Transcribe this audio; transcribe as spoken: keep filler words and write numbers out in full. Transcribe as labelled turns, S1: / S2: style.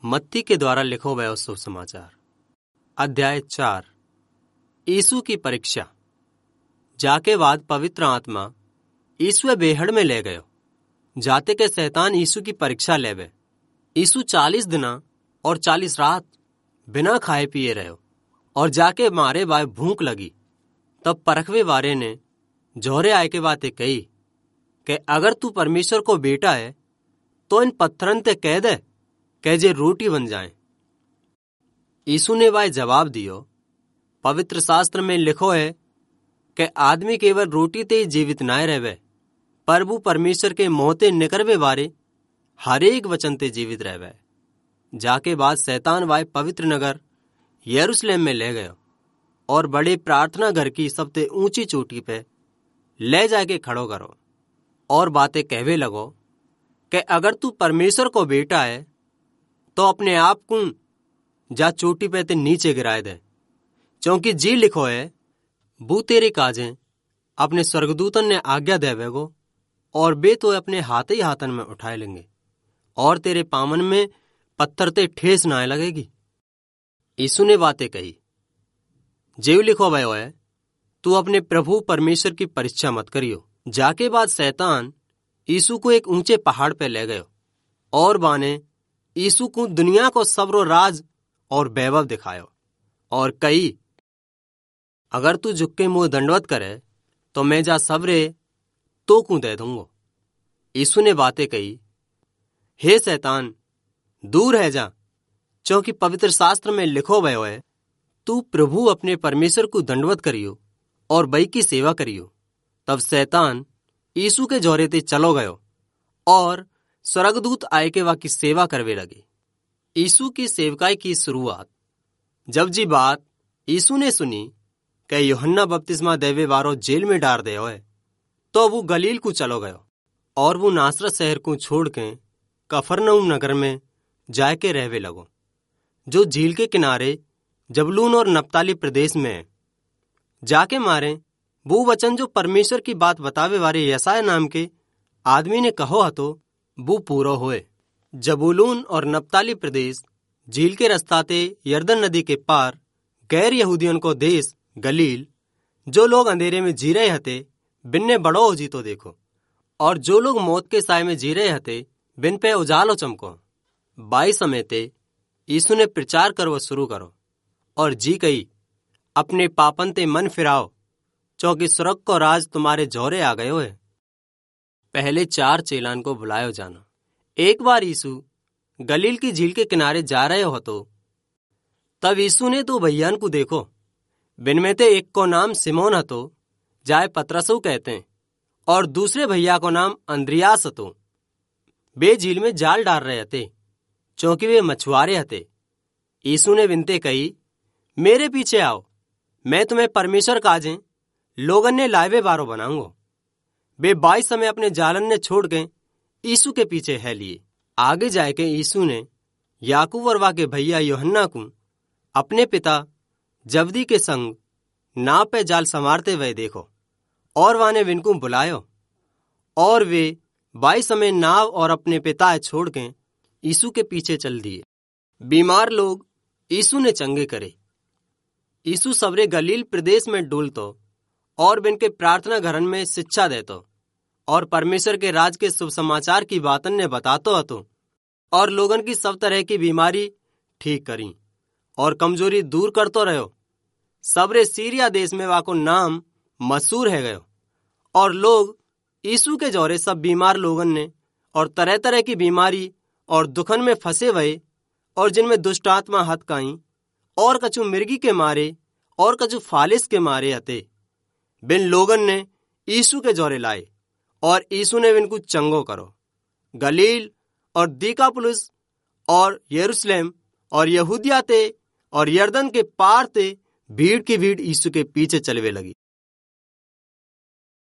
S1: मत्ती के द्वारा लिखो गया शुभ समाचार अध्याय चार। यीशु की परीक्षा। जाके बाद पवित्र आत्मा यीशु बेहड़ में ले गयो। जाते के शैतान यीशु की परीक्षा लेवे। यीशु चालीस दिना और चालीस रात बिना खाए पिए रहो और जाके मारे बाय भूख लगी। तब परखवे वारे ने जोहरे आए के बातें कही कि अगर तू परमेश्वर को बेटा है तो इन पत्थरन ते कह दे कह जे रोटी बन जाए। यीशु ने वाय जवाब दियो, पवित्र शास्त्र में लिखो है कि आदमी केवल रोटी ते ही जीवित नाय रहवे, प्रभु परमेश्वर के मोहते निकरवे वारे हर एक वचन ते जीवित रहवे। जाके बाद शैतान वाय पवित्र नगर यरूशलेम में ले गयो और बड़े प्रार्थना घर की सबसे ऊंची चोटी पे ले जाके खड़ो करो और बातें कहवे लगो कि अगर तू परमेश्वर को बेटा है तो अपने आप को जा चोटी पे ते नीचे गिराए दे, क्योंकि जी लिखो है बू तेरे काजें अपने स्वर्गदूतन ने आज्ञा देवेगो और बे तो अपने हाथ ही हाथन में उठाए लेंगे और तेरे पामन में पत्थर ते ठेस ना लगेगी। यीशु ने बातें कही, जेव लिखो भयो है तू अपने प्रभु परमेश्वर की परीक्षा मत करियो। जाके बाद शैतान यीशु को एक ऊंचे पहाड़ पे ले गयो और बाने यीशु को दुनिया को सबरो राज और वैभव दिखायो और कही, अगर तू झुक के मुंह दंडवत करे तो मैं जा सबरे तो को दे दूंगो। यीशु ने बातें कही, हे शैतान दूर है जा, क्योंकि पवित्र शास्त्र में लिखो भयो है तू प्रभु अपने परमेश्वर को दंडवत करियो और बई की सेवा करियो। तब शैतान यीशु के जोरे ते चलो गयो और स्वर्गदूत आए के वा की सेवा करवे लगे। यीशु की सेवकाई की शुरुआत। जब जी बात यीशु ने सुनी कि यूहन्ना बपतिस्मा देवे वारो जेल में डार दे होए, तो वो गलील को चलो गयो और वो नासरत शहर को छोड़ के कफरनहूम नगर में जाके रहवे लगो, जो झील के किनारे जबलून और नप्ताली प्रदेश में है। जाके मारे वो वचन जो परमेश्वर की बात बतावे वाले यशाया नाम के आदमी ने कहो हतो वो पूरो होए। जबूलून और नप्ताली प्रदेश झील के रस्ताते यरदन नदी के पार गैर यहूदियों को देश गलील, जो लोग अंधेरे में जी रहे हते बिन्ने बड़ो हो जी तो देखो, और जो लोग मौत के साय में जी रहे हते बिन पे उजालो चमको। बाई समय ते यीशु ने प्रचार करवो शुरू करो और जी कही, अपने पापन ते मन फिराओ, क्योंकि स्वर्ग को राज तुम्हारे जोरे आ गयो है। पहले चार चेलान को बुलायो जाना। एक बार यीशु गलील की झील के किनारे जा रहे हो तो तब यीशु ने तो भैयान को देखो, बिन में ते एक को नाम सिमोन हतो जाए पतरसु कहते हैं और दूसरे भैया को नाम अंद्रियास हतो। बे झील में जाल डाल रहे थे क्योंकि वे मछुआरे हते। यीशु ने विनते कही, मेरे पीछे आओ, मैं तुम्हें परमेश्वर काजें लोगन ने लाइवे बारो बनाऊंगो। बे बाईस समय अपने जालन ने छोड़ के यीशु के पीछे है लिए। आगे जाए के यीशु ने याकूब और वा के भैया यूहन्ना को अपने पिता जबदी के संग नाव पे जाल संवारते हुए देखो और वाने विनको बुलायो और वे बाईस समय नाव और अपने पिता छोड़ के यीशु के पीछे चल दिए। बीमार लोग यीशु ने चंगे करे। यीशु सबरे गलील प्रदेश में डोलतो और बिन के प्रार्थना घरन में शिक्षा देतो और परमेश्वर के राज के शुभ समाचार की बातन ने बतातो हतो और लोगन की सब तरह की बीमारी ठीक करी और कमजोरी दूर करतो रहो। सबरे सीरिया देश में वाको नाम मशहूर है गयो और लोग यीशु के जोरे सब बीमार लोगन ने और तरह तरह की बीमारी और दुखन में फंसे हुए और जिनमें दुष्ट आत्मा हथकाई और कछु मिर्गी के मारे और कछु फालिस के मारे हते, बिन लोगन ने यीशु के जोरे लाए और यीशु ने इनको चंगो करो। गलील और दीकापुलिस और यरूशलेम और यहूदिया ते और यरदन के पार ते भीड़ की भीड़ यीशु के पीछे चलवे लगी।